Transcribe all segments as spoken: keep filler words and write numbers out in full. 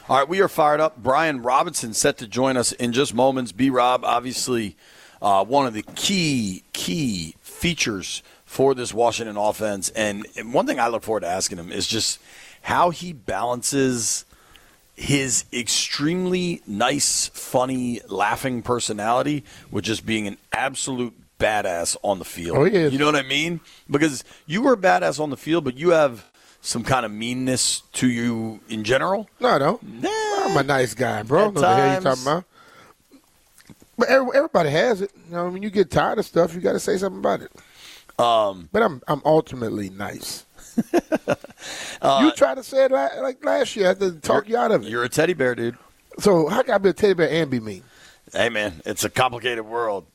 All right, we are fired up. Brian Robinson set to join us in just moments. B-Rob, obviously uh, one of the key, key features for this Washington offense. And one thing I look forward to asking him is just how he balances his extremely nice, funny, laughing personality with just being an absolute badass on the field. Oh, he is. You know what I mean? Because you were a badass on the field, but you have some kind of meanness to you in general. No, I don't. Nah, I'm a nice guy, bro. At What the hell you times. talking about? But every- everybody has it. You know, when you get tired of stuff, you got to say something about it. Um, But I'm I'm ultimately nice. uh, you tried to say it la- like last year. I had to talk you out of it. You're a teddy bear, dude. So how can I be a teddy bear and be mean? Hey, man, it's a complicated world.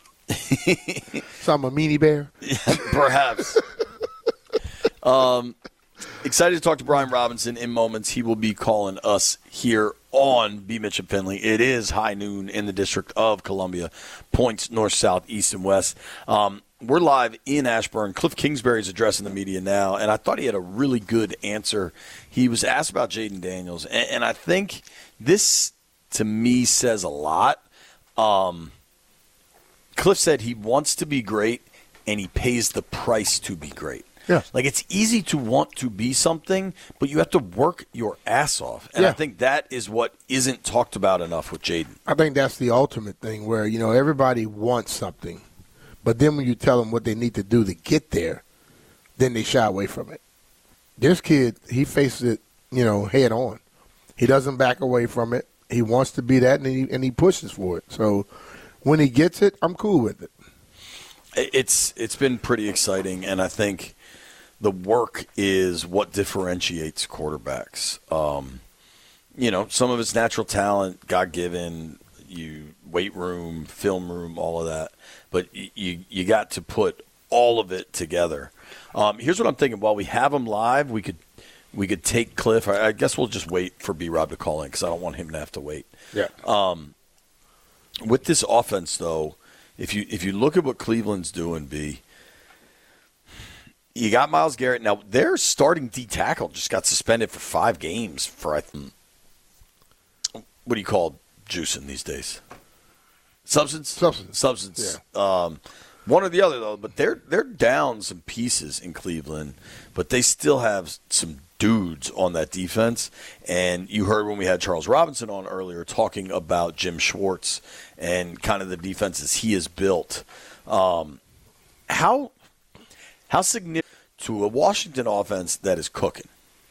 So I'm a meanie bear? Perhaps. um, excited to talk to Brian Robinson in moments. He will be calling us here on B. Mitch and Finley. It is high noon in the District of Columbia. Points north, south, east, and west. Um, we're live in Ashburn. Cliff Kingsbury is addressing the media now, and I thought he had a really good answer. He was asked about Jaden Daniels, and, and I think this, to me, says a lot. Um, Cliff said he wants to be great, and he pays the price to be great. Yeah. Like, it's easy to want to be something, but you have to work your ass off. And Yeah. I think that is what isn't talked about enough with Jaden. I think that's the ultimate thing where, you know, everybody wants something. But then when you tell them what they need to do to get there, then they shy away from it. This kid, he faces it, you know, head on. He doesn't back away from it. He wants to be that, and he, and he pushes for it. So when he gets it, I'm cool with it. It's It's been pretty exciting, and I think the work is what differentiates quarterbacks. Um, you know, some of it's natural talent, God-given, you weight room, film room, all of that. But you you got to put all of it together. Um, here's what I'm thinking. While we have him live, we could we could take Cliff. I, I guess we'll just wait for B-Rob to call in because I don't want him to have to wait. Yeah. Um, with this offense, though, if you if you look at what Cleveland's doing, B, you got Myles Garrett. Now, their starting D tackle just got suspended for five games for, I think, what do you call juicing these days? Substance? Substance. Substance. Um, one or the other, though. But they're they're down some pieces in Cleveland, but they still have some dudes on that defense. And you heard when we had Charles Robinson on earlier talking about Jim Schwartz and kind of the defenses he has built. Um, how how significant to a Washington offense that is cooking?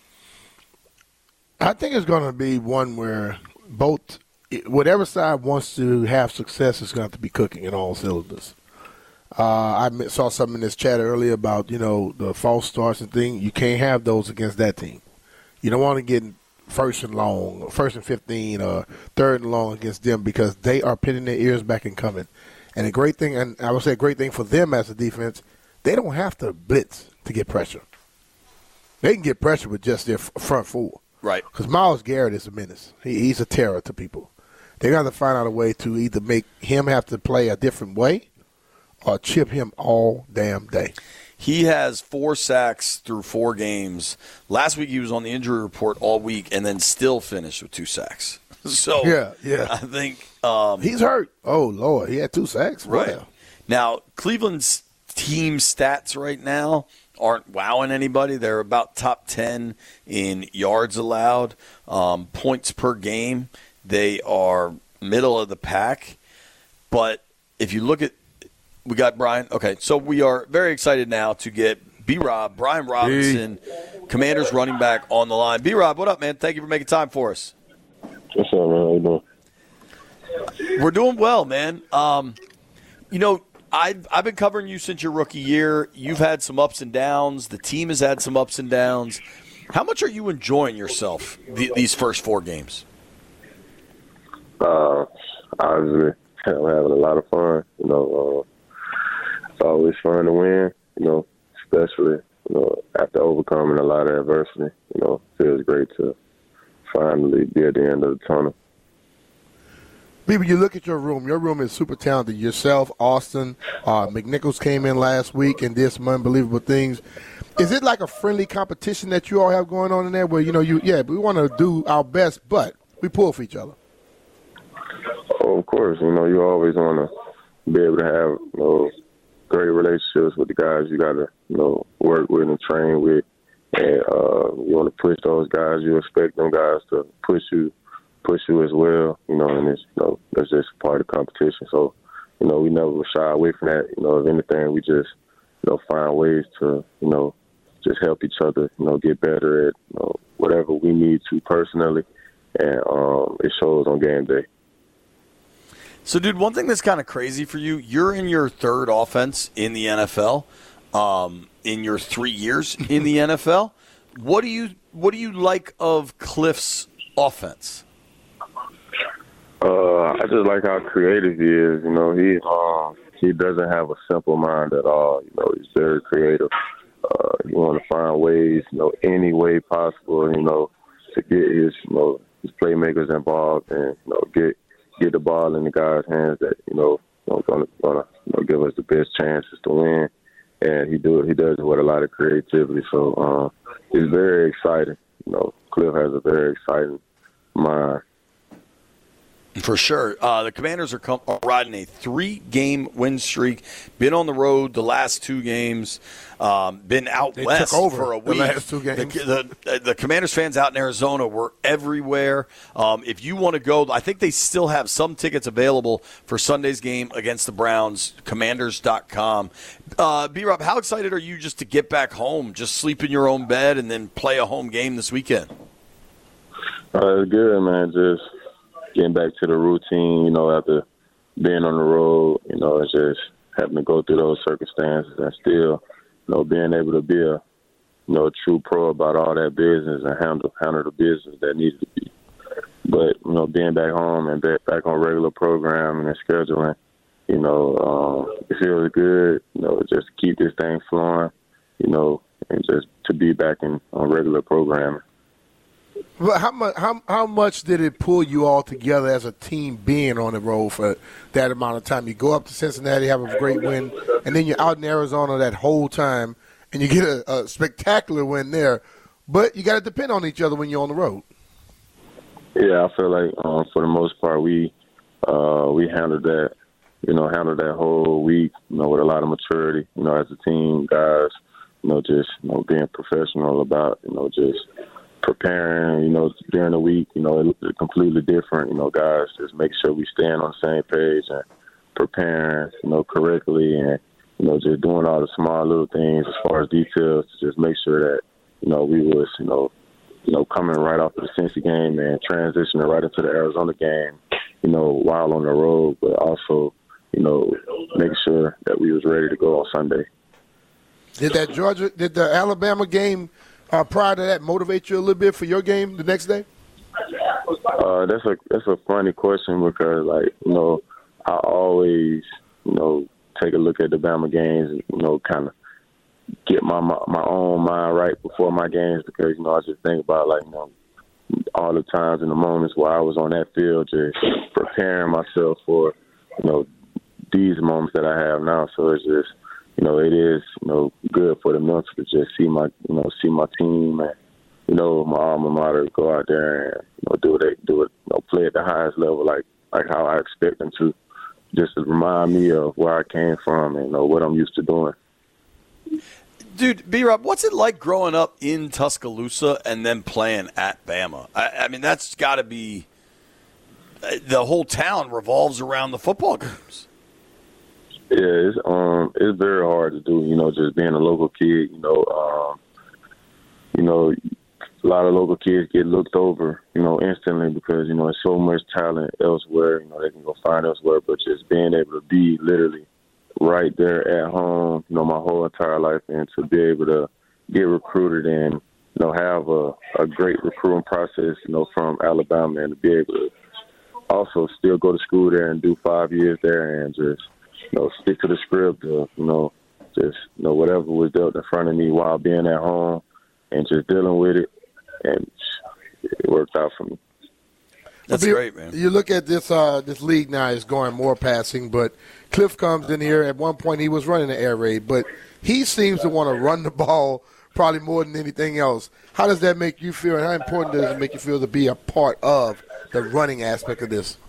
I think it's going to be one where both, whatever side wants to have success is going to have to be cooking in all cylinders. Uh, I saw something in this chat earlier about, you know, the false starts and thing. You can't have those against that team. You don't want to get first and long, or first and fifteen, or third and long against them because they are pinning their ears back and coming. And a great thing, and I would say a great thing for them as a defense, they don't have to blitz to get pressure. They can get pressure with just their f- front four. Right. Because Myles Garrett is a menace. He, he's a terror to people. They got to find out a way to either make him have to play a different way or chip him all damn day. He has four sacks through four games. Last week he was on the injury report all week and then still finished with two sacks. So Yeah, yeah. I think um, He's hurt. Oh, Lord. He had two sacks. right. Wow. Now, Cleveland's team stats right now aren't wowing anybody. They're about top ten in yards allowed, um, points per game. They are middle of the pack. But if you look at – we got Brian. Okay, so we are very excited now to get B-Rob, Brian Robinson, Commanders running back on the line. B-Rob, what up, man? Thank you for making time for us. What's up, man? How you doing? We're doing well, man. Um, you know, I've, I've been covering you since your rookie year. You've had some ups and downs. The team has had some ups and downs. How much are you enjoying yourself th- these first four games? Uh, obviously, I'm having a lot of fun. You know, uh, it's always fun to win. You know, especially you know after overcoming a lot of adversity. You know, it feels great to finally be at the end of the tunnel. People, you look at your room. Your room is super talented. Yourself, Austin, uh, McNichols came in last week and did some unbelievable things. Is it like a friendly competition that you all have going on in there where, you know, you yeah, we want to do our best, but we pull for each other? Oh, of course. You know, you always want to be able to have, you know, great relationships with the guys you got to, you know, work with and train with. And uh, you want to push those guys. You expect them guys to push you, push you as well. You know, and it's, you know, that's just part of the competition. So, you know, we never shy away from that. You know, if anything, we just, you know, find ways to, you know, just help each other, you know, get better at, you know, whatever we need to personally. And um, it shows on game day. So, dude, one thing that's kind of crazy for you, you're in your third offense in the N F L, um, in your three years in the N F L. What do you what do you like of Cliff's offense? Uh, I just like how creative he is. You know, he uh, he doesn't have a simple mind at all. You know, he's very creative. Uh, you want to find ways, you know, any way possible, you know, to get his, you know, his playmakers involved and, you know, get get the ball in the guys' hands that, you know, are going to you know, give us the best chances to win. And he do it. He does it with a lot of creativity. So uh, it's very exciting. You know, Cliff has a very exciting mind. For sure. Uh, the Commanders are, com- are riding a three-game win streak. Been on the road the last two games. Um, been out they west took over for a the week. last two games. The, the, the Commanders fans out in Arizona were everywhere. Um, if you want to go, I think they still have some tickets available for Sunday's game against the Browns, commanders dot com. Uh, B-Rob, how excited are you just to get back home, just sleep in your own bed, and then play a home game this weekend? Uh, it's good, man. Just getting back to the routine, you know, after being on the road, you know, it's just having to go through those circumstances and still, you know, being able to be a, you know, a true pro about all that business and handle handle the business that needs to be. But, you know, being back home and back, back on regular programming and scheduling, you know, um, it feels good, you know, just to keep this thing flowing, you know, and just to be back in on regular programming. But how much how how much did it pull you all together as a team being on the road for that amount of time? You go up to Cincinnati, have a great win, and then you're out in Arizona that whole time, and you get a, a spectacular win there. But you got to depend on each other when you're on the road. Yeah, I feel like um, for the most part we uh, we handled that, you know, handled that whole week, you know, with a lot of maturity, you know, as a team, guys, you know, just you know being professional about, you know, just preparing, you know, during the week, you know, it's completely different. You know, guys just make sure we stand on the same page and preparing, you know, correctly and, you know, just doing all the small little things as far as details to just make sure that, you know, we was, you know, you know, coming right off of the Cincy game and transitioning right into the Arizona game, you know, while on the road, but also, you know, make sure that we was ready to go on Sunday. Did that Georgia, did the Alabama game Uh, prior to that, motivate you a little bit for your game the next day? Uh, that's a that's a funny question because, like, you know, I always, you know, take a look at the Bama games and, you know, kind of get my, my my own mind right before my games because, you know, I just think about, like, you know, all the times and the moments where I was on that field just preparing myself for, you know, these moments that I have now. So it's just, you know, it is, you know, good for the mental to just see my, you know, see my team and, you know, my alma mater go out there and, you know, do what they do it, you know, play at the highest level, like, like how I expect them to, just to remind me of where I came from and, you know, what I'm used to doing. Dude, B-Rob, what's it like growing up in Tuscaloosa and then playing at Bama? I, I mean, that's got to be – the whole town revolves around the football games. Yeah, it's um, it's very hard to do. You know, just being a local kid. You know, um, you know, a lot of local kids get looked over. You know, instantly because you know there's so much talent elsewhere. You know, they can go find elsewhere, but just being able to be literally right there at home. You know, my whole entire life, and to be able to get recruited and you know have a, a great recruiting process. You know, from Alabama, and to be able to also still go to school there and do five years there and just. You know, stick to the script of, you know, just, you know, whatever was dealt in front of me while being at home and just dealing with it. And it worked out for me. That's you, great, man. You look at this uh, this league now is going more passing, but Cliff comes in here. At one point, he was running the air raid, but he seems to want to run the ball probably more than anything else. How does that make you feel, and how important does it make you feel to be a part of the running aspect of this?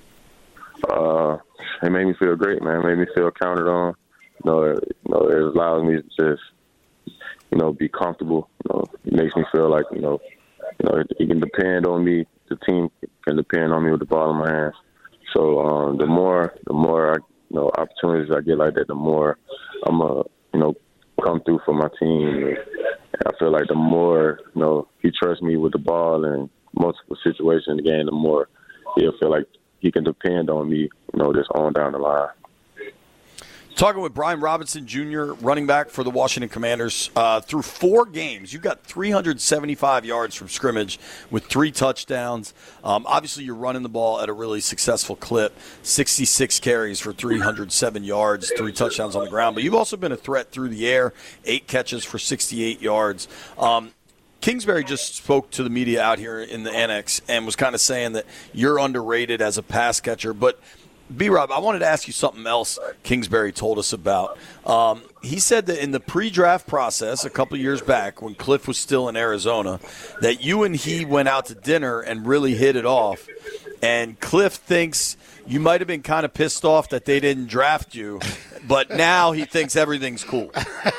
Uh, it made me feel great, man. It made me feel counted on. You know, it, you know, it allows me to just, you know, be comfortable. You know, it makes me feel like, you know, you know, you can depend on me. The team can depend on me with the ball in my hands. So um, the more, the more I, you know, opportunities I get like that, the more I'm a, you know, come through for my team. And I feel like the more, you know, he trusts me with the ball in multiple situations in the game, the more he'll feel like he can depend on me, you know, just on down the line. Talking with Brian Robinson, Junior, running back for the Washington Commanders. Uh, through four games, you've got three hundred seventy-five yards from scrimmage with three touchdowns. Um, obviously, you're running the ball at a really successful clip, sixty-six carries for three hundred seven yards, three touchdowns on the ground. But you've also been a threat through the air, eight catches for sixty-eight yards. Um, Kingsbury just spoke to the media out here in the annex and was kind of saying that you're underrated as a pass catcher. But B-Rob, I wanted to ask you something else Kingsbury told us about. Um, he said that in the pre-draft process a couple years back when Cliff was still in Arizona, that you and he went out to dinner and really hit it off. And Cliff thinks you might have been kind of pissed off that they didn't draft you, but now he thinks everything's cool.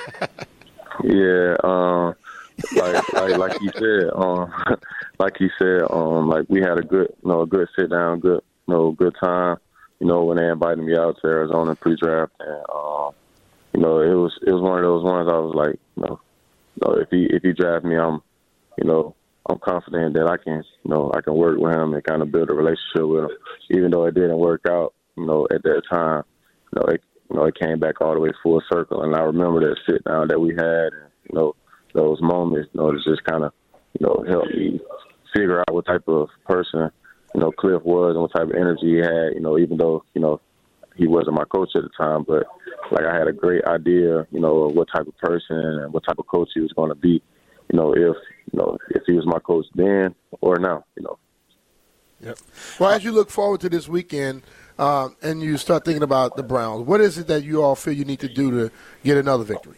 Yeah, um, like, like like you said, um, like he said, um, like we had a good, you know, a good sit down, good, you know, good time. You know, when they invited me out to Arizona pre-draft, and um, you know, it was it was one of those ones I was like, you know, you know, if he if he draft me, I'm, you know, I'm confident that I can, you know, I can work with him and kind of build a relationship with him. Even though it didn't work out, you know, at that time, you know, it you know it came back all the way full circle, and I remember that sit down that we had, and you know, those moments, you know, to just kind of, you know, help me figure out what type of person, you know, Cliff was and what type of energy he had, you know, even though, you know, he wasn't my coach at the time, but like I had a great idea, you know, of what type of person and what type of coach he was going to be, you know, if, you know, if he was my coach then or now, you know. Yep. Well, as you look forward to this weekend um, and you start thinking about the Browns, what is it that you all feel you need to do to get another victory?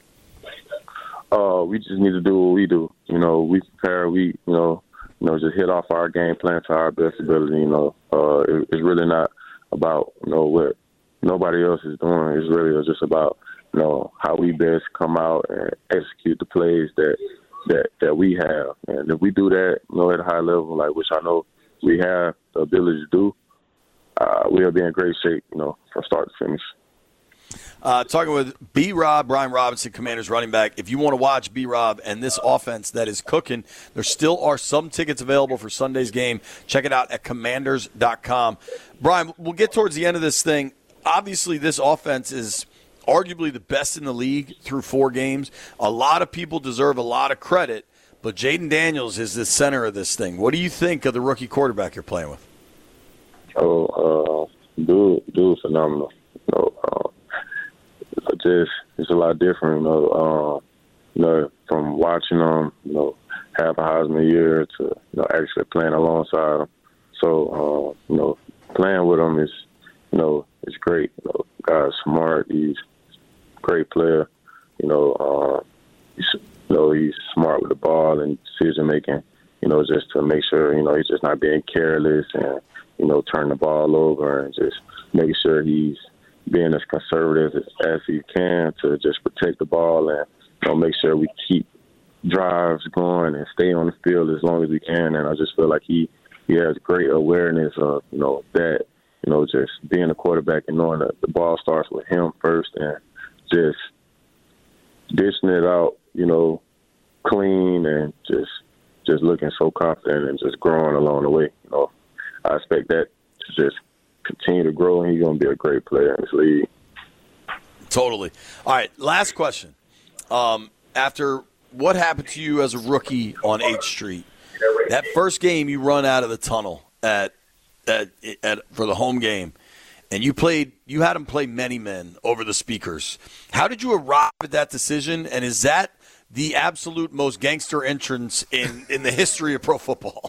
Uh, we just need to do what we do. You know, we prepare, we, you know, You know, just hit off our game plan to our best ability. You know, uh, it, it's really not about, you know, what nobody else is doing. It's really just about, you know, how we best come out and execute the plays that that that we have. And if we do that, you know, at a high level, like which I know we have the ability to do, uh, we'll be in great shape, you know, from start to finish. Uh, talking with B-Rob, Brian Robinson, Commanders running back. If you want to watch B-Rob and this offense that is cooking, there still are some tickets available for Sunday's game. Check it out at commanders dot com. Brian, we'll get towards the end of this thing. Obviously, this offense is arguably the best in the league through four games. A lot of people deserve a lot of credit, but Jaden Daniels is the center of this thing. What do you think of the rookie quarterback you're playing with? Oh, uh, dude, dude, phenomenal. You know, uh, just it's a lot different, you know. Uh, you know, from watching them, you know, have a Heisman year to you know actually playing alongside them. So, uh, you know, playing with them is, you know, it's great. You know, guy's smart. He's a great player. You know, uh, he's, you know, he's smart with the ball and decision making. You know, just to make sure you know he's just not being careless and you know turn the ball over and just making sure he's being as conservative as, as he can to just protect the ball and you know, make sure we keep drives going and stay on the field as long as we can. And I just feel like he, he has great awareness of, you know, that, you know, just being a quarterback and knowing that the ball starts with him first and just dishing it out, you know, clean and just just looking so confident and just growing along the way. You know, I expect that to just continue to grow, and he's going to be a great player in this league. Totally. All right, last question. Um, after what happened to you as a rookie on eighth Street, that first game you run out of the tunnel at, at, at for the home game, and you played, you had him play many men over the speakers. How did you arrive at that decision, and is that the absolute most gangster entrance in, in the history of pro football?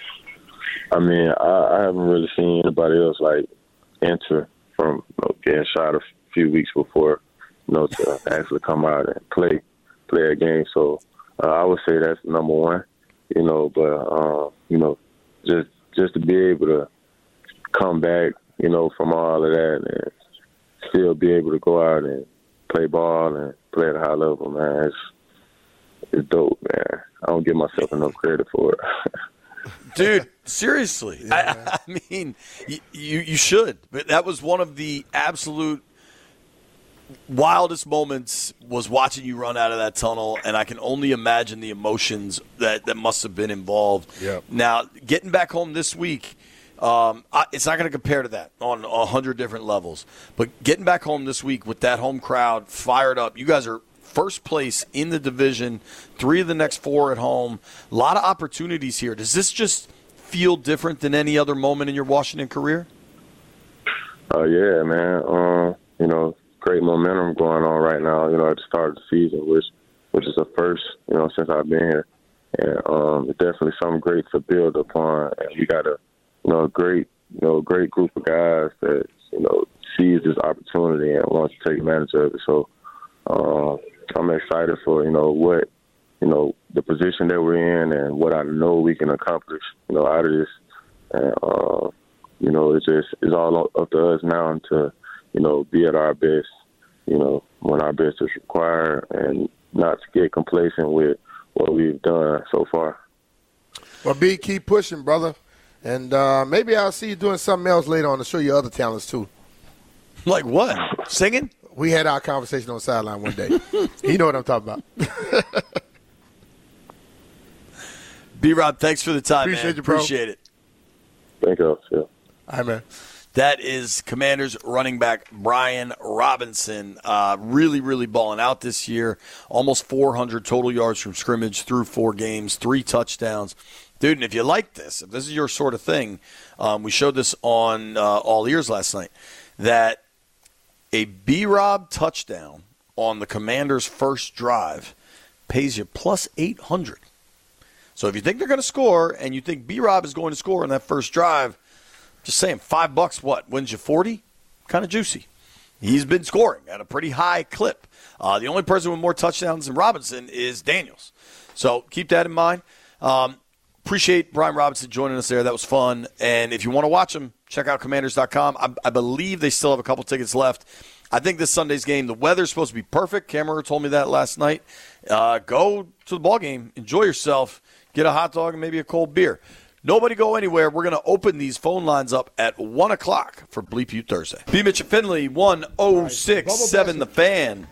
I mean, I, I haven't really seen anybody else like enter from you know, getting shot a few weeks before, you know, to actually come out and play play a game. So uh, I would say that's number one. You know, but uh, you know, just just to be able to come back, you know, from all of that and still be able to go out and play ball and play at a high level, man, it's, it's dope, man. I don't give myself enough credit for it. Dude, seriously. Yeah. I, I mean, you, you you should. But that was one of the absolute wildest moments was watching you run out of that tunnel, and I can only imagine the emotions that, that must have been involved. Yep. Now, getting back home this week, um, I, it's not going to compare to that on a hundred different levels. But getting back home this week with that home crowd fired up, you guys are first place in the division, three of the next four at home. A lot of opportunities here. Does this just feel different than any other moment in your Washington career? Oh, uh, yeah, man. Uh, you know, great momentum going on right now, you know, at the start of the season, which which is a first, you know, since I've been here. And um, it's definitely something great to build upon. And we got a, you know, a great, you know, great group of guys that, you know, sees this opportunity and wants to take advantage of it. So uh, I'm excited for, you know, what, you know, the position that we're in and what I know we can accomplish, you know, out of this. And, uh, you know, it's just, it's all up to us now to, you know, be at our best, you know, when our best is required and not to get complacent with what we've done so far. Well, B, keep pushing, brother. And uh, maybe I'll see you doing something else later on to show you other talents, too. Like what? Singing? We had our conversation on the sideline one day. You know what I'm talking about. B-Rob, thanks for the time, Appreciate man. you, bro. Appreciate it. Thank you. Yeah. All right, man. That is Commanders running back Brian Robinson. Uh, really, really balling out this year. Almost four hundred total yards from scrimmage through four games, three touchdowns. Dude, and if you like this, if this is your sort of thing, um, we showed this on uh, All Ears last night, that a B-Rob touchdown on the Commanders' first drive pays you plus eight hundred. So if you think they're going to score and you think B-Rob is going to score on that first drive, just saying, five bucks, what, wins you forty? Kind of juicy. He's been scoring at a pretty high clip. Uh, the only person with more touchdowns than Robinson is Daniels. So keep that in mind. Um, appreciate Brian Robinson joining us there. That was fun. And if you want to watch him, check out commanders dot com. I, I believe they still have a couple tickets left. I think this Sunday's game, the weather's supposed to be perfect. Cameron told me that last night. Uh, go to the ball game. Enjoy yourself. Get a hot dog and maybe a cold beer. Nobody go anywhere. We're going to open these phone lines up at one o'clock for Bleep You Thursday. B. Mitch and Finley, one oh six point seven The Fan.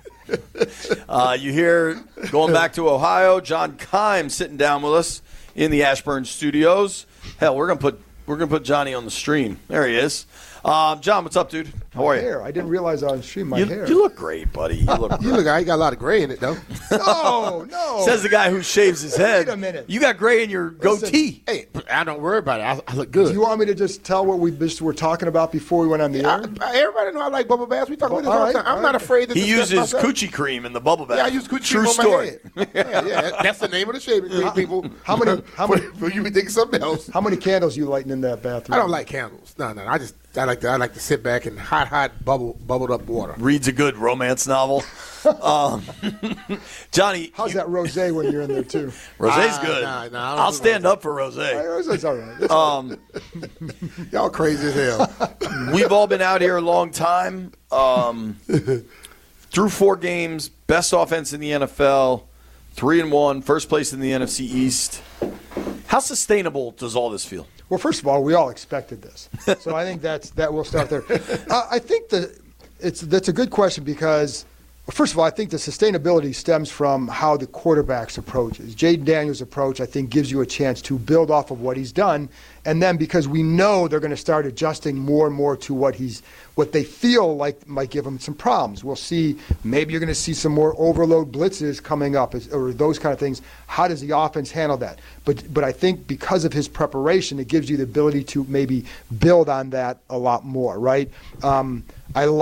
Uh, you hear, going back to Ohio, John Keim sitting down with us in the Ashburn studios. Hell, we're going to put we're gonna put Johnny on the stream. There he is. Um, John, what's up, dude? How are you? Hair. I didn't realize I was streaming my you, hair. You look great, buddy. You look great. You look, I got a lot of gray in it, though. No, no. Says the guy who shaves his head. Wait a minute. You got gray in your goatee. Hey, I don't worry about it. I, I look good. Do you want me to just tell what we just were talking about before we went on the I, air? I, everybody know I like bubble baths. We talk about this All all right, the time. I'm all not right. afraid to He discuss uses myself. coochie cream in the bubble bath. Yeah, I use coochie True cream on story. my head. yeah, yeah, that's the name of the shaving cream, people. How many? How many? For you be thinking something else. How many candles you lighting in that bathroom? I don't like candles. No, no. I just I like to I like to sit back in hot, hot bubble bubbled up water. Reads a good romance novel. um, Johnny, How's that rosé when you're in there too? Rosé's Ah, good. nah, nah, I don't I'll do stand rosé. up for rosé. Rosé's all right. It's Um, Y'all crazy as hell. we've all been out here a long time. Um, through four games, best offense in the N F L, three and one, first place in the N F C East. How sustainable does all this feel? Well, first of all, we all expected this, so I think that's that. We'll start there. Uh, I think that it's that's a good question because, first of all, I think the sustainability stems from how the quarterback's approach is. Jaden Daniels' approach, I think, gives you a chance to build off of what he's done, and then because we know they're going to start adjusting more and more to what he's what they feel like might give him some problems. We'll see. Maybe you're going to see some more overload blitzes coming up, or those kind of things. How does the offense handle that? But but I think because of his preparation, it gives you the ability to maybe build on that a lot more, right? Um, I like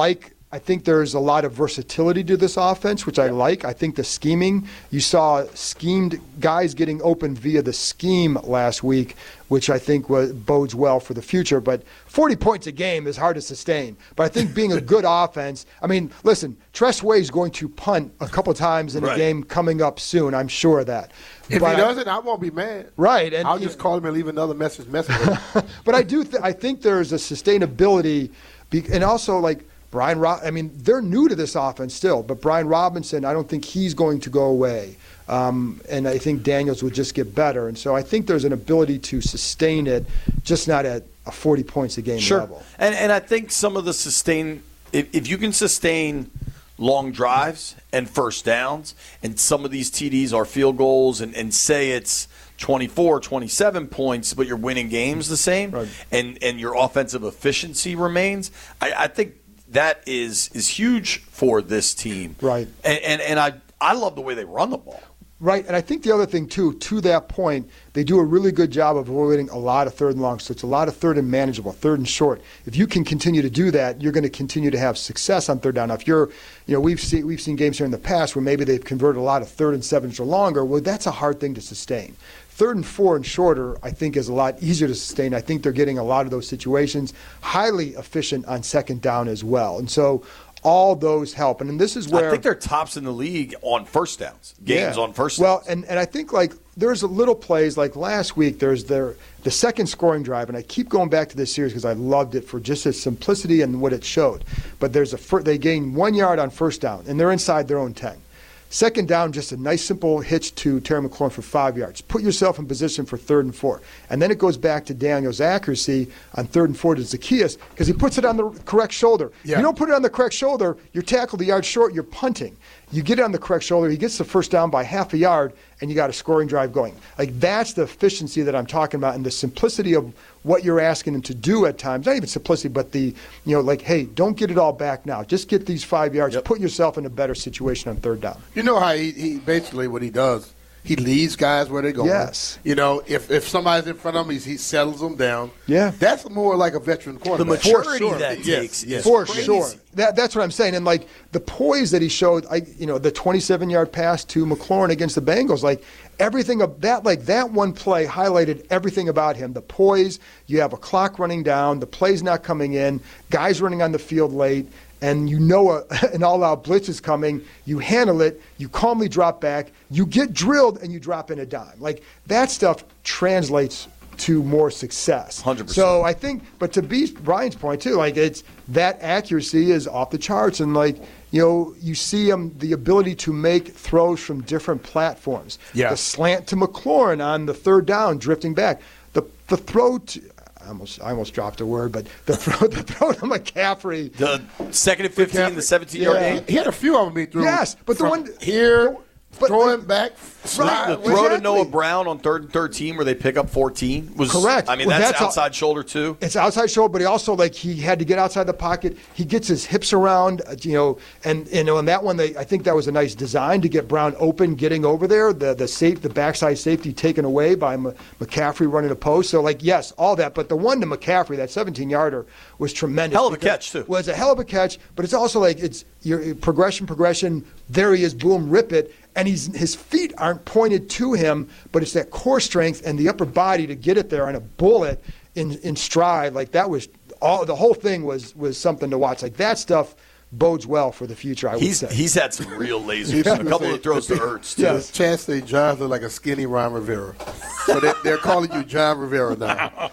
I think there's a lot of versatility to this offense, which I like. I think the scheming, you saw schemed guys getting open via the scheme last week, which I think was, bodes well for the future. But forty points a game is hard to sustain. But I think being a good offense, I mean, listen, Tress Way is going to punt a couple times in right. a game coming up soon. I'm sure of that. If but he doesn't, I, I won't be mad. Right. And I'll just call him and leave another message. message. But I do. Th- I think there's a sustainability, be- and also like Brian. Ro- I mean, they're new to this offense still, but Brian Robinson, I don't think he's going to go away. Um, and I think Daniels will just get better. And so I think there's an ability to sustain it, just not at a forty points a game sure. level. And and I think some of the sustain, if, if you can sustain long drives and first downs, and some of these T Ds are field goals, and, and say it's twenty-four, twenty-seven points, but you're winning games the same, right. and, and your offensive efficiency remains, I, I think that is is huge for this team. Right. And, and, and I, I love the way they run the ball. Right, and I think the other thing, too, to that point, they do a really good job of avoiding a lot of third and long. So it's a lot of third and manageable, third and short. If you can continue to do that, you're going to continue to have success on third down. Now, if you're, you know, we've seen we've seen games here in the past where maybe they've converted a lot of third and sevens or longer. Well, that's a hard thing to sustain. Third and four and shorter, I think, is a lot easier to sustain. I think they're getting a lot of those situations highly efficient on second down as well. And so all those help. And, and this is where I think they're tops in the league on first downs, games yeah. on first well, downs. Well, and, and I think, like, there's a little plays, like last week, there's their, the second scoring drive, and I keep going back to this series because I loved it for just its simplicity and what it showed. But there's a fir- they gain one yard on first down, and they're inside their own ten. Second down, just a nice simple hitch to Terry McLaurin for five yards. Put yourself in position for third and four. And then it goes back to Daniel's accuracy on third and four to Zacchaeus because he puts it on the correct shoulder. Yeah. You don't put it on the correct shoulder, you're tackled a yard short, you're punting. You get it on the correct shoulder, he gets the first down by half a yard, and you got a scoring drive going. Like, that's the efficiency that I'm talking about and the simplicity of what you're asking him to do at times. Not even simplicity, but the, you know, like, hey, don't get it all back now. Just get these five yards. Yep. Put yourself in a better situation on third down. You know how he, he basically what he does, he leads guys where they're going. Yes. You know, if, if somebody's in front of him, he, he settles them down. Yeah. That's more like a veteran The quarterback. maturity sure. that Yes, takes yes. is For crazy. sure. That, that's what I'm saying. And, like, the poise that he showed, I, you know, the twenty-seven-yard pass to McLaurin against the Bengals, like, everything of that, like, that one play highlighted everything about him. The poise, you have a clock running down, the play's not coming in, guys running on the field late, and you know a, an all-out blitz is coming, you handle it, you calmly drop back, you get drilled, and you drop in a dime. Like, that stuff translates to more success. one hundred percent. So I think, but to be Brian's point too, like, it's that accuracy is off the charts, and, like, you know, you see him, the ability to make throws from different platforms. Yeah. The slant to McLaurin on the third down, drifting back. The the throw to, I almost I almost dropped a word, but the throw the throw to McCaffrey. The second and fifteen, the seventeen-yard Yeah. game. He had a few of them he threw. Yes, but the from one- here, but- throwing back, The slide. throw to exactly. Noah Brown on third and thirteen where they pick up fourteen was Correct. I mean, Well, that's, that's all- outside shoulder too. It's outside shoulder, but he also, like, he had to get outside the pocket. He gets his hips around, uh, you know, and you know, on that one, they, I think that was a nice design to get Brown open, getting over there. The the safe, the backside safety taken away by M- McCaffrey running a post. So, like, yes, all that, but the one to McCaffrey, that seventeen-yarder, was tremendous. Hell of a because- catch, too. Well, it's a hell of a catch, but it's also like it's your progression, progression. There he is, boom, rip it. And he's, his feet aren't pointed to him, but it's that core strength and the upper body to get it there on a bullet in, in stride. Like, that was all. The whole thing was was something to watch. Like, that stuff bodes well for the future, I would He's say. he's had some real lasers. A couple of throws to Ertz too. Yes. Chance say John look like a skinny Ron Rivera. So they, they're calling you John Rivera now.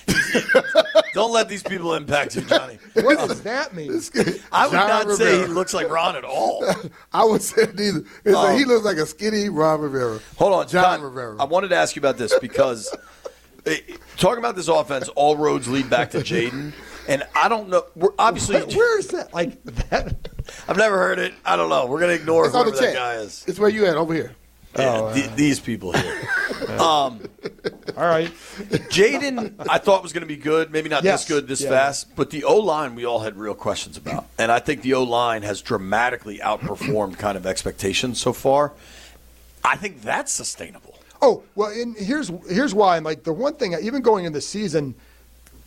Don't let these people impact you, Johnny. What does that mean? I would John not say Rivera. he looks like Ron at all. I would say neither. It's Oh. like he looks like a skinny Ron Rivera. Hold on, John John, Rivera. I wanted to ask you about this because eh, talking about this offense, all roads lead back to Jaden, and I don't know. We're obviously, Where- where is that? Like, that? I've never heard it. I don't know. We're gonna ignore It's on whoever the that chat. guy is. It's where you at over here. Yeah, Oh, th- these people here. um, All right. Jaden, I thought was going to be good. Maybe not Yes. this good, this Yeah. fast. But the O line, we all had real questions about, and I think the O line has dramatically outperformed kind of expectations so far. I think that's sustainable. Oh, well, and here's here's why. I'm like, the one thing, even going in the season,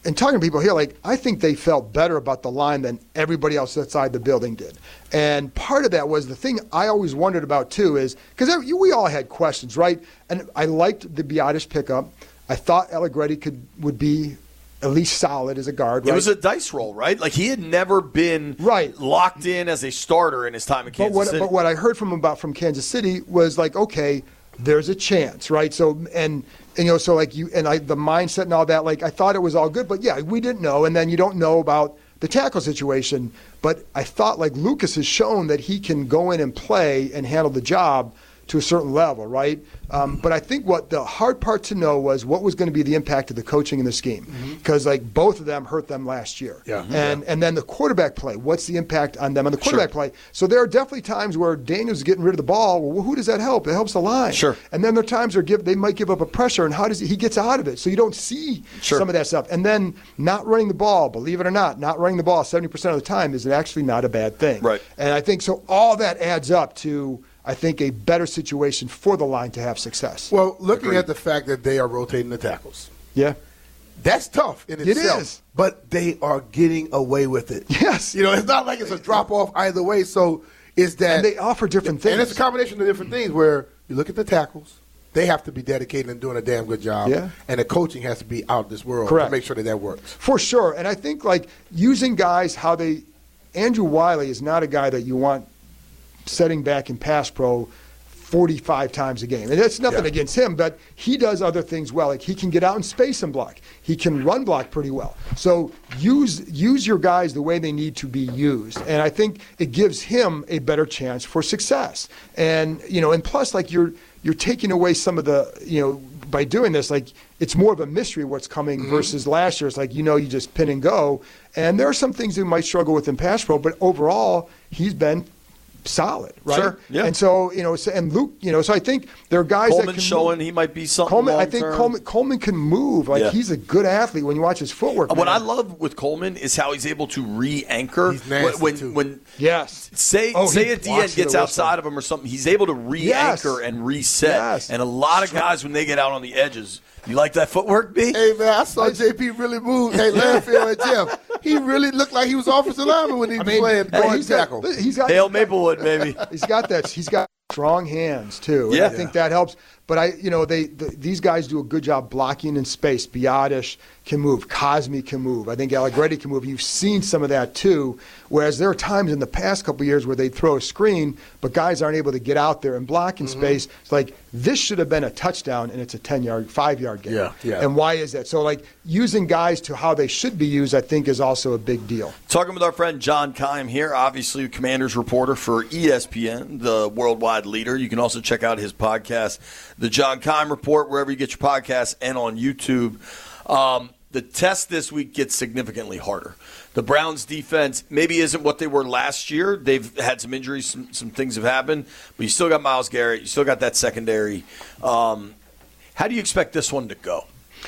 and talking to people here, like, I think they felt better about the line than everybody else outside the building did. And part of that was the thing I always wondered about, too, is because we all had questions, right? And I liked the Biadasz pickup. I thought Allegretti could would be at least solid as a guard, right? It was a dice roll, right? Like, he had never been right. locked in as a starter in his time in Kansas but what, City. But what I heard from him about from Kansas City was like, okay, there's a chance, right? So, and, and you know, so like you, and I, the mindset and all that, like, I thought it was all good, but yeah, we didn't know. And then you don't know about the tackle situation. But I thought, like, Lucas has shown that he can go in and play and handle the job to a certain level, right? Um, but I think what the hard part to know was what was going to be the impact of the coaching and the scheme, because mm-hmm. like both of them hurt them last year. Yeah. And yeah. and then the quarterback play, what's the impact on them on the quarterback sure. play? So there are definitely times where Daniels is getting rid of the ball. Well, who does that help? It helps the line. Sure. And then there are times where give they might give up a pressure, and how does he, he gets out of it? So you don't see sure. some of that stuff. And then not running the ball, believe it or not, not running the ball seventy percent of the time is actually not a bad thing. Right. And I think so. All that adds up to, I think, a better situation for the line to have success. Well, looking Agreed. at the fact that they are rotating the tackles. Yeah. That's tough in It itself. is. But they are getting away with it. Yes. You know, it's not like it's a drop-off either way. So it's that. And they offer different things. And it's a combination of different things where you look at the tackles. They have to be dedicated and doing a damn good job. Yeah. And the coaching has to be out of this world Correct. to make sure that that works. For sure. And I think, like, using guys how they – Andrew Wiley is not a guy that you want setting back in pass pro forty-five times a game. And that's nothing Yeah. against him, but he does other things well. Like, he can get out in space and block. He can run block pretty well. So use use your guys the way they need to be used. And I think it gives him a better chance for success. And, you know, and plus, like, you're you're taking away some of the, you know, by doing this, like, it's more of a mystery what's coming mm-hmm. versus last year. It's like, you know, you just pin and go. And there are some things that we might struggle with in pass pro, but overall, he's been solid, right? Sure, yeah. And so, you know, so, and Luke, you know, so I think there are guys Coleman that can showing move. he might be something Coleman, I think long-term. Coleman, Coleman can move. Like, Yeah. he's a good athlete when you watch his footwork. What man. I love with Coleman is how he's able to re-anchor He's nasty, when too. when Yes. say Oh, say he a D N blocks gets with a outside of him or something, he's able to re-anchor Yes. and reset. Yes. And a lot of guys when they get out on the edges, you like that footwork, B? Hey, man, I saw J P really move. Hey, Landfield and Jeff. He really looked like he was offensive lineman when he I was mean, playing hey, guard he's got, tackle. he's got Dale Maplewood, baby. He's got that. He's got strong hands too. And Yeah. I think that helps. But I, you know, they the, these guys do a good job blocking in space. Biadasz can move. Cosme can move. I think Allegretti can move. You've seen some of that too. Whereas there are times in the past couple of years where they throw a screen, but guys aren't able to get out there and block in mm-hmm. space. It's like this should have been a touchdown, and it's a ten-yard, five-yard game. Yeah, yeah. And why is that? So like using guys to how they should be used, I think, is also a big deal. Talking with our friend John Keim here, obviously Commanders reporter for E S P N, the worldwide leader. You can also check out his podcast, The John Keim Report, wherever you get your podcasts and on YouTube. Um, the test this week gets significantly harder. The Browns' defense maybe isn't what they were last year. They've had some injuries, some, some things have happened, but you still got Myles Garrett. You still got that secondary. Um, how do you expect this one to go?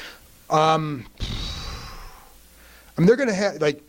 Um, I mean, they're going to have, like,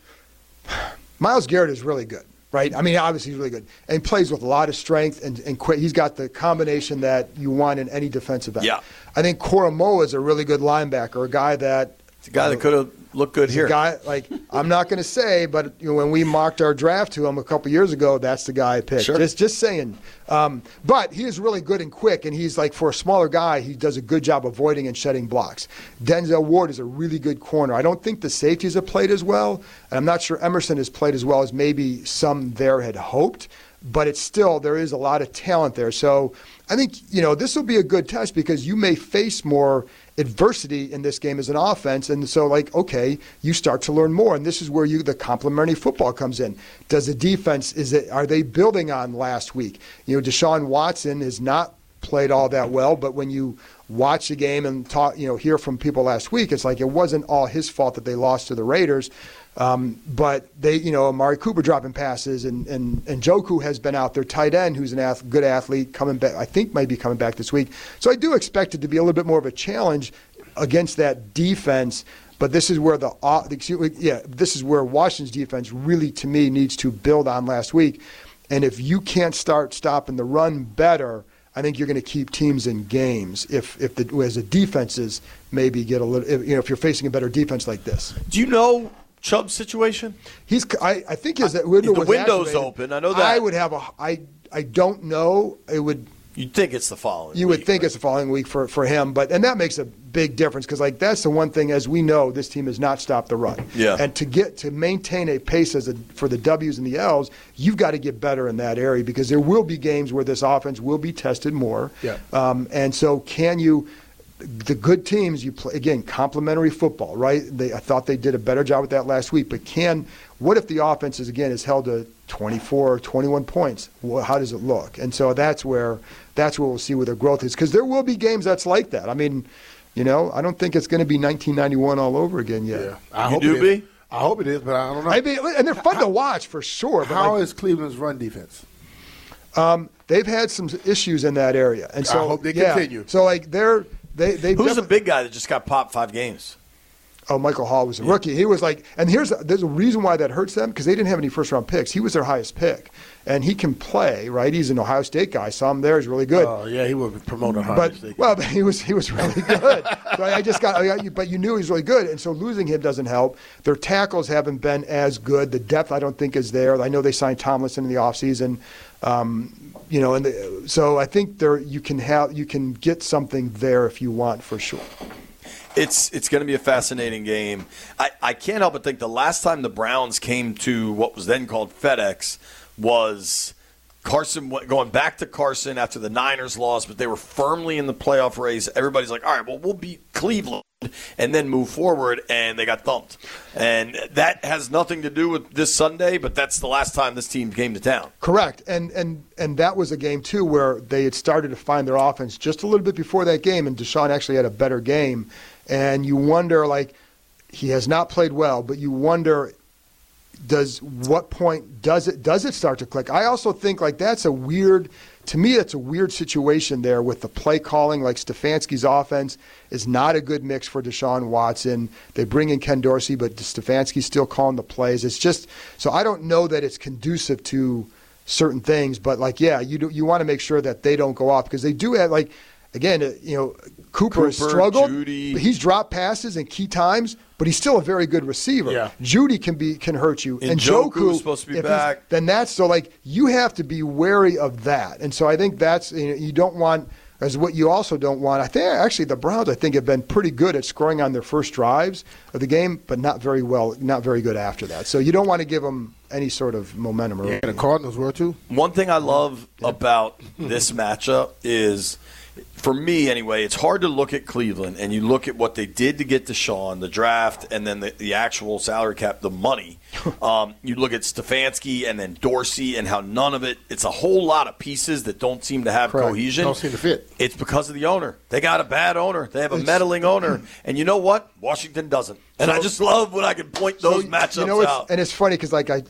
Myles Garrett is really good, right? I mean, obviously he's really good. And plays with a lot of strength, and, and quick. He's got the combination that you want in any defensive end. Yeah. I think Koromoa is a really good linebacker, a guy that It's a guy uh, that could have looked good here. A guy, like, I'm not going to say, but you know, when we mocked our draft to him a couple years ago, that's the guy I picked. Sure. Just, just saying. Um, but he is really good and quick, and he's like, for a smaller guy, he does a good job avoiding and shedding blocks. Denzel Ward is a really good corner. I don't think the safeties have played as well, and I'm not sure Emerson has played as well as maybe some there had hoped. But it's still, there is a lot of talent there. So I think, you know, this will be a good test because you may face more adversity in this game as an offense. And so, like, okay, you start to learn more. And this is where you the complementary football comes in. Does the defense, is it, are they building on last week? You know, Deshaun Watson has not played all that well, but when you watch the game and talk, you know, hear from people last week, it's like it wasn't all his fault that they lost to the Raiders. Um, but they, you know, Amari Cooper dropping passes, and, and, and Njoku has been out there, tight end, who's an ath- good athlete, coming back, I think might be coming back this week. So I do expect it to be a little bit more of a challenge against that defense. But this is where the, uh, excuse me, yeah, this is where Washington's defense really, to me, needs to build on last week. And if you can't start stopping the run better, I think you're going to keep teams in games if if the as the defenses maybe get a little, if, you know, if you're facing a better defense like this. Do you know Chubb's situation? He's I, I think his window the was window's activated. open. I know that. I would have a I I don't know. It would. You'd think it's the following You week, would think right? it's the following week for, for him, but and that makes a big difference because like that's the one thing, as we know, this team has not stopped the run. Yeah. And to get to maintain a pace as a, for the W's and the L's, you've got to get better in that area because there will be games where this offense will be tested more. Yeah. Um, and so can you? The good teams, you play again, complementary football, right? They, I thought they did a better job with that last week. But can what if the offense is again is held to twenty-four or twenty-one points? Well, how does it look? And so that's where that's where we'll see where their growth is because there will be games that's like that. I mean, you know, I don't think it's going to be nineteen ninety-one all over again yet. Yeah, I You hope do it is. be? I hope it is, but I don't know. I mean, and they're fun to watch for sure. But How like, is Cleveland's run defense? um, they've had some issues in that area, and so I hope they yeah. continue. So like they're they they Who's the big guy that just got popped five games? Oh, Michael Hall was a rookie. He was like, and here's there's a reason why that hurts them because they didn't have any first round picks. He was their highest pick, and he can play. Right, he's an Ohio State guy. Saw him there. He's really good. Oh yeah, he would promote a But well, but he was he was really good. So I just got, I got, but you knew he was really good, and so losing him doesn't help. Their tackles haven't been as good. The depth I don't think is there. I know they signed Tomlinson in the offseason. Um, you know, and the, so I think there you can have you can get something there if you want for sure. It's it's going to be a fascinating game. I, I can't help but think the last time the Browns came to what was then called FedEx was Carson going back to Carson after the Niners lost, but they were firmly in the playoff race. Everybody's like, all right, well, we'll beat Cleveland and then move forward, and they got thumped. And that has nothing to do with this Sunday, but that's the last time this team came to town. Correct, and and and that was a game too where they had started to find their offense just a little bit before that game, and Deshaun actually had a better game. And you wonder, like, he has not played well, but you wonder, does what point does it does it start to click? I also think like that's a weird. To me, that's a weird situation there with the play calling. Like Stefanski's offense is not a good mix for Deshaun Watson. They bring in Ken Dorsey, but Stefanski's still calling the plays. It's just so I don't know that it's conducive to certain things. But like, yeah, you do, you want to make sure that they don't go off because they do have like, again, you know, Cooper, Cooper has struggled. Judy. But he's dropped passes in key times, but he's still a very good receiver. Yeah. Judy can be can hurt you, And and Njoku's Njoku supposed to be if he's- back. Then that's so like you have to be wary of that, and so I think that's you know, you don't want as what you also don't want. I think actually the Browns I think have been pretty good at scoring on their first drives of the game, but not very well, not very good after that. So you don't want to give them any sort of momentum. Or Yeah, the Cardinals were too. One thing I love about this matchup is, for me anyway, it's hard to look at Cleveland and you look at what they did to get Deshaun, the draft, and then the, the actual salary cap, the money. Um, you look at Stefanski and then Dorsey and how none of it, it's a whole lot of pieces that don't seem to have Correct. cohesion. Don't seem to fit. It's because of the owner. They got a bad owner. They have a It's- meddling owner. And you know what? Washington doesn't. And I just love when I can point those So, matchups you know, it's, out. and it's funny because like I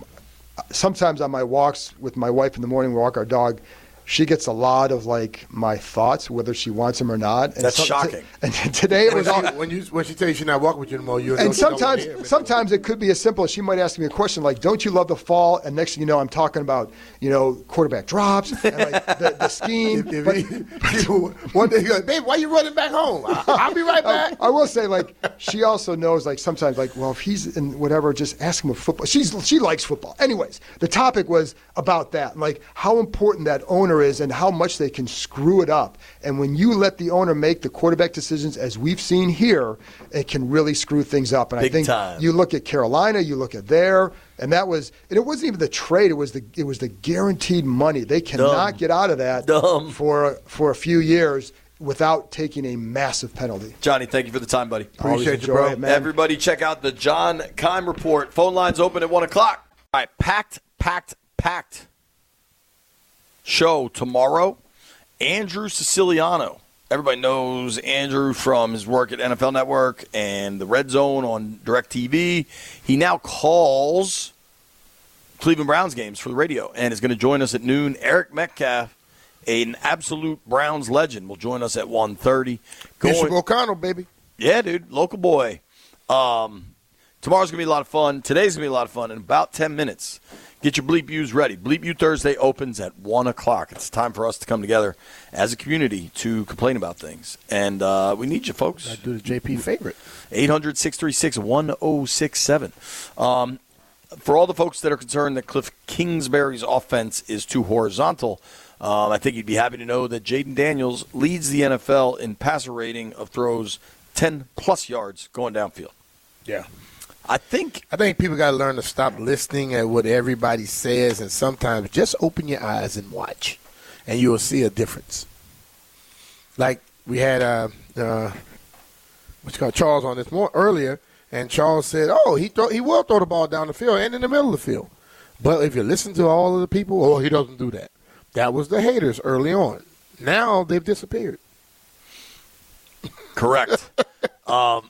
sometimes on my walks with my wife in the morning, we walk our dog. She gets a lot of like my thoughts, whether she wants them or not. And That's some- shocking. And today it When was all. she, when you when she tells you she's not walking with you anymore, you And sometimes, sometimes it could be as simple as she might ask me a question like, "Don't you love the fall?" And next thing you know, I'm talking about you know quarterback drops and like the, the scheme. If, But- if he, one day he goes, "Babe, why you running back home? I, I'll be right back." I will say, like, she also knows, like, sometimes, like, well, if he's in whatever, just ask him about football. She's she likes football. Anyways, the topic was about that, like how important that owner is and how much they can screw it up. And when you let the owner make the quarterback decisions, as we've seen here, it can really screw things up. And Big I think time. you look at Carolina, you look at there, and that was, and it wasn't even the trade. It was the it was the guaranteed money. They cannot Dumb. get out of that Dumb. for for a few years without taking a massive penalty. Johnny, thank you for the time, buddy. Always Appreciate you, enjoy bro. it, man. Everybody check out the John Keim Report. Phone lines open at one o'clock. All right, packed, packed, packed show tomorrow. Andrew Siciliano. Everybody knows Andrew from his work at N F L Network and the Red Zone on DirecTV. He now calls Cleveland Browns games for the radio and is going to join us at noon. Eric Metcalf, an absolute Browns legend, will join us at one thirty. Bishop O'Connell, baby. Yeah, dude, local boy. Um, tomorrow's going to be a lot of fun. Today's going to be a lot of fun. In about ten minutes, Get your Bleep U's ready. Bleep U Thursday opens at one o'clock. It's time for us to come together as a community to complain about things. And uh, we need you, folks. I do the J P favorite. eight hundred, six three six, one oh six seven. Um, for all the folks that are concerned that Cliff Kingsbury's offense is too horizontal, um, I think you'd be happy to know that Jaden Daniels leads the N F L in passer rating of throws ten-plus yards going downfield. Yeah. I think I think people got to learn to stop listening at what everybody says, and sometimes just open your eyes and watch, and you will see a difference. Like we had uh, uh, what's called Charles on this more earlier, and Charles said, "Oh, he throw, he will throw the ball down the field and in the middle of the field." But if you listen to all of the people, oh, he doesn't do that. That was the haters early on. Now they've disappeared. Correct. um,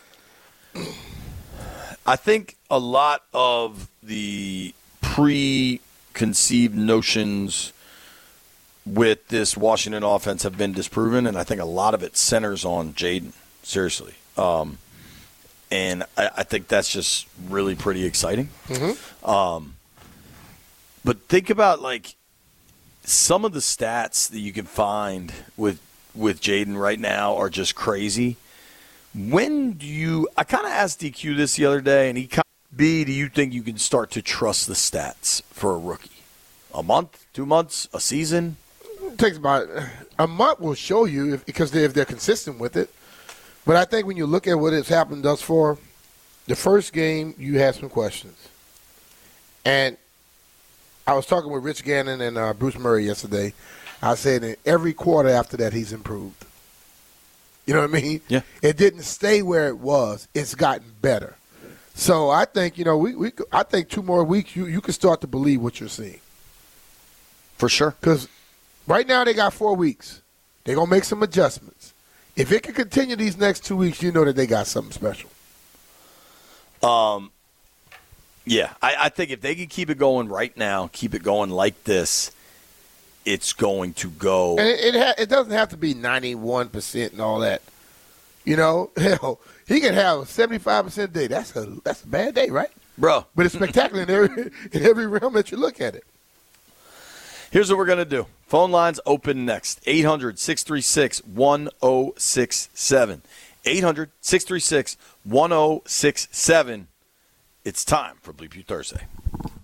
I think a lot of the preconceived notions with this Washington offense have been disproven, and I think a lot of it centers on Jaden, seriously. Um, and I, I think that's just really pretty exciting. Mm-hmm. Um, but think about, like, some of the stats that you can find with with Jaden right now are just crazy. When do you – I kind of asked D Q this the other day, and he kind of – B, do you think you can start to trust the stats for a rookie? A month, two months, a season? It takes about – a month will show you if, because they, if they're consistent with it. But I think when you look at what has happened thus far, the first game you had some questions. And I was talking with Rich Gannon and uh, Bruce Murray yesterday. I said in every quarter after that he's improved. You know what I mean? Yeah. It didn't stay where it was. It's gotten better. So I think, you know, we, we I think two more weeks you, you can start to believe what you're seeing. For sure. Because right now they got four weeks. They're going to make some adjustments. If it can continue these next two weeks, you know that they got something special. Um, yeah, I, I think if they can keep it going right now, keep it going like this, it's going to go. And it it, ha- it doesn't have to be ninety-one percent and all that. You know, hell, he can have a seventy-five percent day. That's a that's a bad day, right? Bro. But it's spectacular in every, in every realm that you look at it. Here's what we're going to do. Phone lines open next. eight hundred, six three six, one oh six seven. eight hundred, six three six, one oh six seven. It's time for Bleep You Thursday.